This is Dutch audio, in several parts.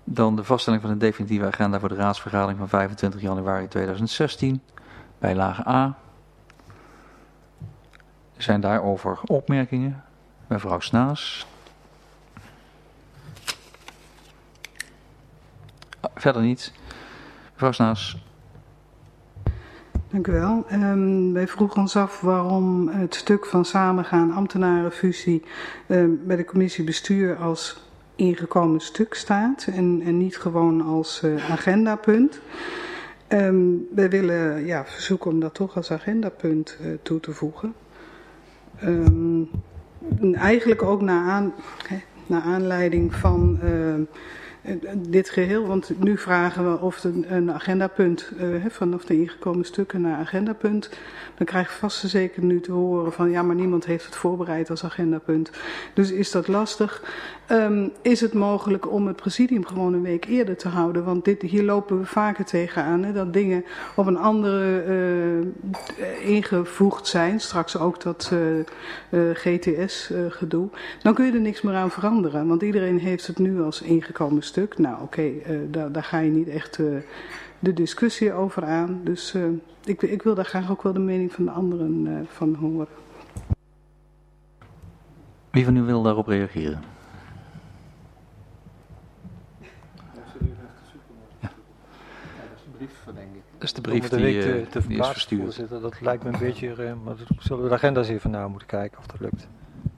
Dan de vaststelling van de definitieve agenda voor de raadsvergadering van 25 januari 2016, bijlage A. Zijn daarover opmerkingen? Mevrouw Snaas. Verder niet. Mevrouw Snaas. Dank u wel. Wij vroegen ons af waarom het stuk van samengaan ambtenarenfusie bij de commissie bestuur als ingekomen stuk staat en niet gewoon als agendapunt. Wij willen verzoeken om dat toch als agendapunt toe te voegen. Eigenlijk ook naar aanleiding van dit geheel, want nu vragen we of een agendapunt, vanaf de ingekomen stukken naar agendapunt, dan krijg je vast en zeker nu te horen van ja, maar niemand heeft het voorbereid als agendapunt. Dus is dat lastig. Is het mogelijk om het presidium gewoon een week eerder te houden? Want hier lopen we vaker tegenaan, dat dingen op een andere ingevoegd zijn. Straks ook dat GTS gedoe. Dan kun je er niks meer aan veranderen, want iedereen heeft het nu als ingekomen stuk. Nou oké, daar ga je niet echt de discussie over aan. Dus ik wil daar graag ook wel de mening van de anderen van horen. Wie van u wil daarop reageren? Dat is de brief die is verstuurd. Voorzitter. Dat lijkt me een beetje, maar zullen we de agenda's even naar moeten kijken of dat lukt.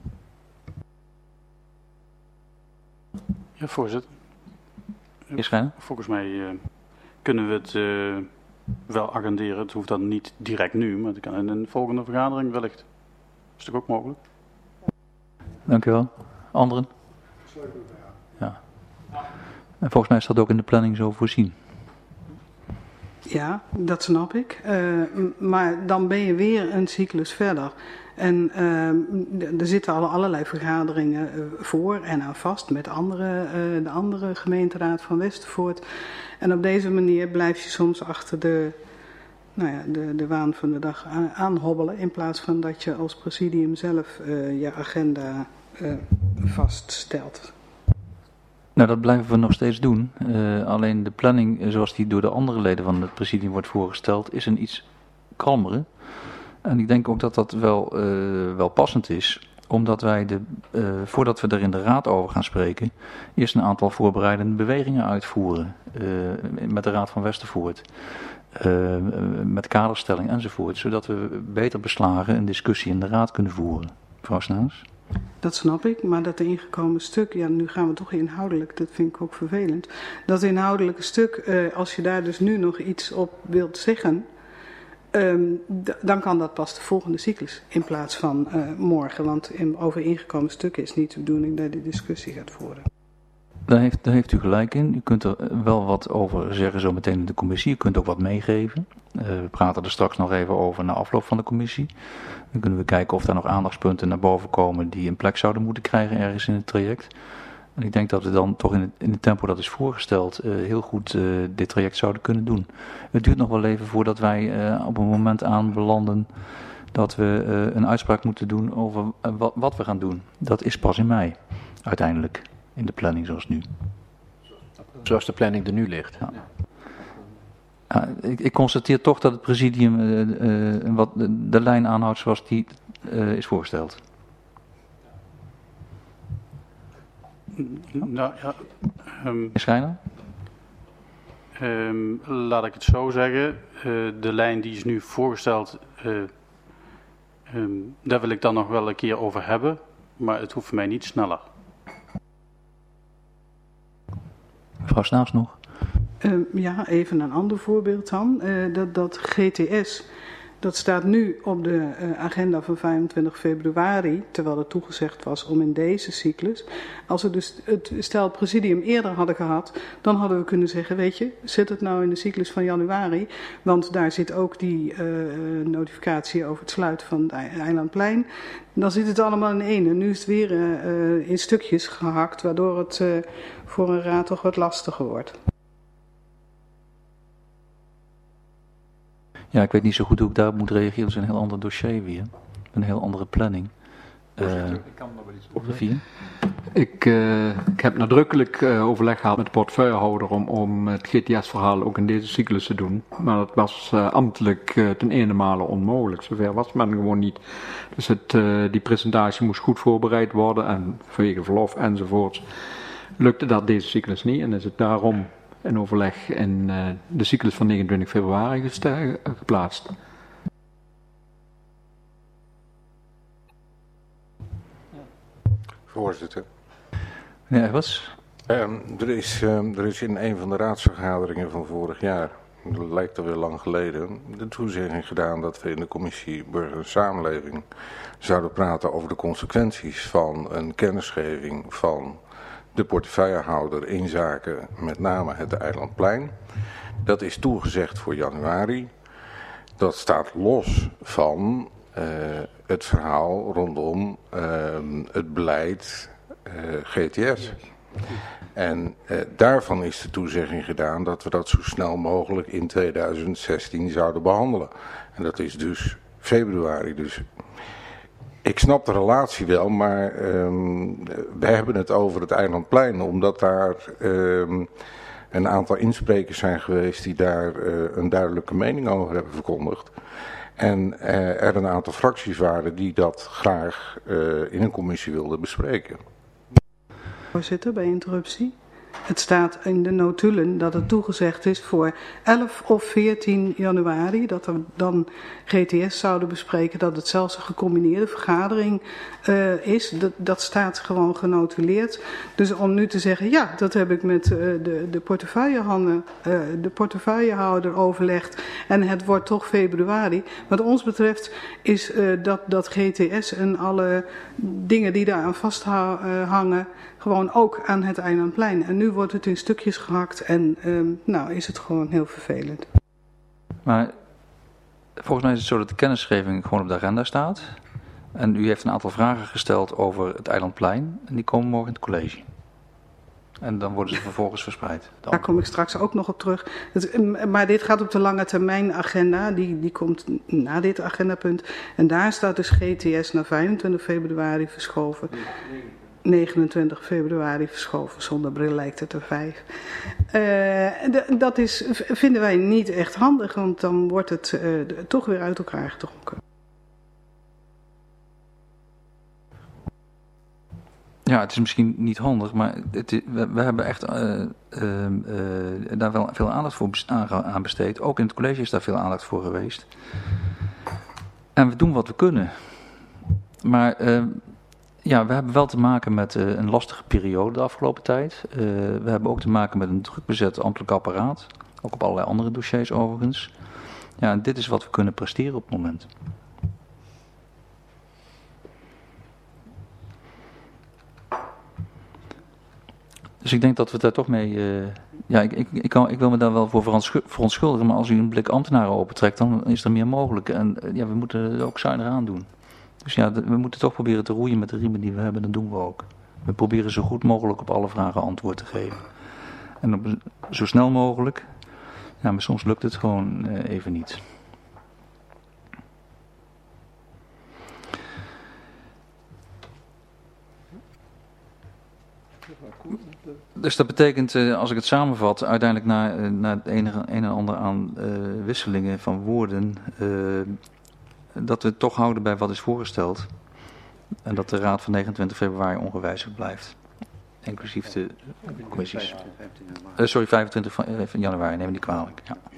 Ja, voorzitter. Volgens mij kunnen we het wel agenderen. Het hoeft dan niet direct nu, maar het kan in een volgende vergadering wellicht. Is dat ook mogelijk? Dank u wel. Anderen? Ja. En volgens mij is dat ook in de planning zo voorzien. Ja, dat snap ik. Maar dan ben je weer een cyclus verder. En er zitten allerlei vergaderingen voor en aan vast met de andere gemeenteraad van Westervoort. En op deze manier blijf je soms achter de waan van de dag aanhobbelen. In plaats van dat je als presidium zelf je agenda vaststelt. Nou, dat blijven we nog steeds doen. Alleen de planning zoals die door de andere leden van het presidium wordt voorgesteld is een iets kalmere. En ik denk ook dat dat wel passend is. Omdat wij voordat we er in de raad over gaan spreken, eerst een aantal voorbereidende bewegingen uitvoeren. Met de raad van Westervoort. Met kaderstelling enzovoort. Zodat we beter beslagen een discussie in de raad kunnen voeren. Mevrouw Snaas? Dat snap ik, maar dat ingekomen stuk, ja, nu gaan we toch inhoudelijk, dat vind ik ook vervelend. Dat inhoudelijke stuk, als je daar dus nu nog iets op wilt zeggen, dan kan dat pas de volgende cyclus in plaats van morgen. Want over ingekomen stukken is niet de bedoeling dat je de discussie gaat voeren. Daar heeft u gelijk in. U kunt er wel wat over zeggen zo meteen in de commissie. U kunt ook wat meegeven. We praten er straks nog even over na afloop van de commissie. Dan kunnen we kijken of daar nog aandachtspunten naar boven komen die een plek zouden moeten krijgen ergens in het traject. En ik denk dat we dan toch in het tempo dat is voorgesteld heel goed dit traject zouden kunnen doen. Het duurt nog wel even voordat wij op een moment aanbelanden dat we een uitspraak moeten doen over wat we gaan doen. Dat is pas in mei, uiteindelijk, in de planning zoals nu. Zoals de planning er nu ligt. Ja. Ja, ik constateer toch dat het presidium de lijn aanhoudt zoals die is voorgesteld. Nou ja. Schijner? Laat ik het zo zeggen. De lijn die is nu voorgesteld, daar wil ik dan nog wel een keer over hebben. Maar het hoeft voor mij niet sneller. Mevrouw Snaas nog? Ja, even een ander voorbeeld dan. Dat GTS, dat staat nu op de agenda van 25 februari, terwijl het toegezegd was om in deze cyclus. Als we dus het presidium eerder hadden gehad, dan hadden we kunnen zeggen, weet je, zet het nou in de cyclus van januari, want daar zit ook die notificatie over het sluiten van het Eilandplein. Dan zit het allemaal in één. En nu is het weer in stukjes gehakt, waardoor het voor een raad toch wat lastiger wordt. Ja, ik weet niet zo goed hoe ik daarop moet reageren. Dat is een heel ander dossier weer. Een heel andere planning. Ik kan nog wel iets op de 4. Ik heb nadrukkelijk overleg gehad met de portefeuillehouder om het GTS-verhaal ook in deze cyclus te doen. Maar dat was ambtelijk ten ene male onmogelijk. Zover was men gewoon niet. Dus die presentatie moest goed voorbereid worden en vanwege verlof enzovoorts lukte dat deze cyclus niet. En is het daarom in overleg in de cyclus van 29 februari geplaatst. Voorzitter. Ja, was? Er is in een van de raadsvergaderingen van vorig jaar, dat lijkt alweer lang geleden, de toezegging gedaan dat we in de commissie Burger en Samenleving zouden praten over de consequenties van een kennisgeving van de portefeuillehouder in zaken met name het Eilandplein. Dat is toegezegd voor januari. Dat staat los van het verhaal rondom het beleid GTS. En daarvan is de toezegging gedaan dat we dat zo snel mogelijk in 2016 zouden behandelen. En dat is dus februari. Dus ik snap de relatie wel, maar we hebben het over het Eilandplein, omdat daar een aantal insprekers zijn geweest die daar een duidelijke mening over hebben verkondigd. En er een aantal fracties waren die dat graag in een commissie wilden bespreken. Voorzitter, bij interruptie. Het staat in de notulen dat het toegezegd is voor 11 of 14 januari, dat we dan GTS zouden bespreken, dat het zelfs een gecombineerde vergadering is. Dat staat gewoon genotuleerd. Dus om nu te zeggen, ja, dat heb ik met de portefeuillehouder overlegd en het wordt toch februari. Wat ons betreft is dat GTS en alle dingen die daaraan vasthangen, gewoon ook aan het Eilandplein. En nu wordt het in stukjes gehakt en nou is het gewoon heel vervelend. Maar volgens mij is het zo dat de kennisgeving gewoon op de agenda staat. En u heeft een aantal vragen gesteld over het Eilandplein. En die komen morgen in het college. En dan worden ze vervolgens verspreid. Daar kom ik straks ook nog op terug. Maar dit gaat op de lange termijn agenda. Die komt na dit agendapunt. En daar staat dus GTS naar 25 februari verschoven. 29 februari verschoven. Zonder bril lijkt het er 5. Dat vinden wij niet echt handig. Want dan wordt het toch weer uit elkaar getrokken. Ja, het is misschien niet handig, maar we hebben echt daar wel veel aandacht voor aan besteed. Ook in het college is daar veel aandacht voor geweest. En we doen wat we kunnen. Maar ja, we hebben wel te maken met een lastige periode de afgelopen tijd. We hebben ook te maken met een druk bezet ambtelijk apparaat. Ook op allerlei andere dossiers overigens. Ja, en dit is wat we kunnen presteren op het moment. Dus ik denk dat we daar toch mee... ja, ik wil me daar wel voor verontschuldigen, maar als u een blik ambtenaren opentrekt, dan is er meer mogelijk. En ja, we moeten het ook zuinig aan doen. Dus ja, we moeten toch proberen te roeien met de riemen die we hebben, dat doen we ook. We proberen zo goed mogelijk op alle vragen antwoord te geven. En zo snel mogelijk, ja, maar soms lukt het gewoon even niet. Dus dat betekent, als ik het samenvat, uiteindelijk na het een en ander aan wisselingen van woorden, dat we het toch houden bij wat is voorgesteld. En dat de raad van 29 februari ongewijzigd blijft. Inclusief de commissies. Sorry, 25 van januari, neem me niet kwalijk. Ja.